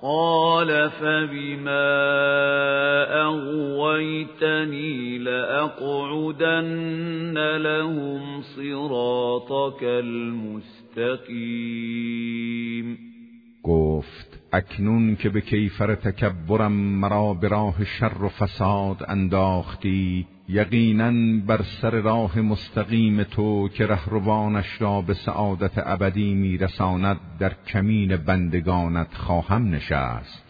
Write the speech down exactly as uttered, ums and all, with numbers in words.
قال فبما أغويتني لأقعدن لهم صراطك المستقیم. گفت اکنون که به کیفر تکبرم مرا به راه شر و فساد انداختی، یقیناً بر سر راه مستقیم تو که رهروانش را به سعادت ابدی میرساند در کمین بندگانت خواهم نشست.